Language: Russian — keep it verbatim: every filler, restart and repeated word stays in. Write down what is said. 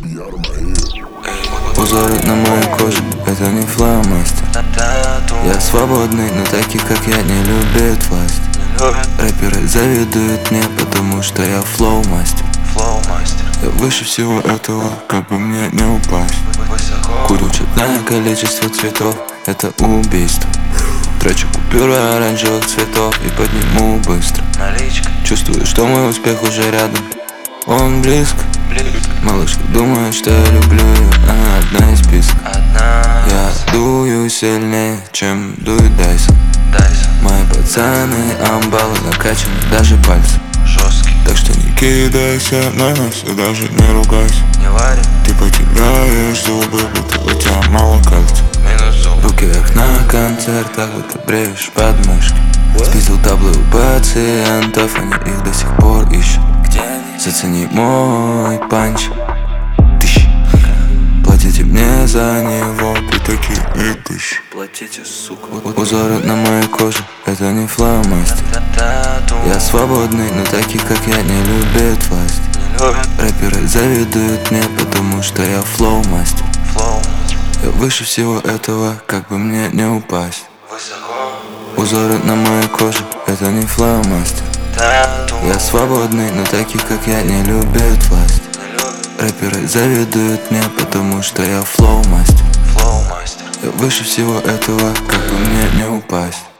Узоры на моей коже, это не фломастер. Я свободный, но таких как я не любит власть. Рэперы завидуют мне, потому что я флоу-мастер. Я выше всего этого, как бы мне не упасть. Курю четное количество цветов, это убийство. Трачу купюры оранжевых цветов и подниму быстро. Чувствую, что мой успех уже рядом, он близко. Малышка думает, что я люблю ее, она одна из списка. Я дую сильнее, чем дует Дайсон. Мои пацаны амбалы накачаны, даже пальцы. Так что не кидайся на нас и даже не ругайся. Ты потеряешь зубы, будто у тебя мало кальция. Руки вверх на концертах, будто бреешь подмышки. Спиздил таблы у пациентов, они их до сих пор ищут. Зацени мой панч. Тыщ. Платите мне за него, пятаки и тыщ. Платите, сука. Узоры на моей коже, это не фломастер. Я свободный, но таких как я не любит власть. Рэперы завидуют мне, потому что я флоу-мастер. Я выше всего этого, как бы мне не упасть. Узоры на моей коже, это не фломастер. Я свободный, но таких как я не любит власть. Рэперы завидуют мне, потому что я флоу-мастер. Я выше всего этого, как бы мне не упасть.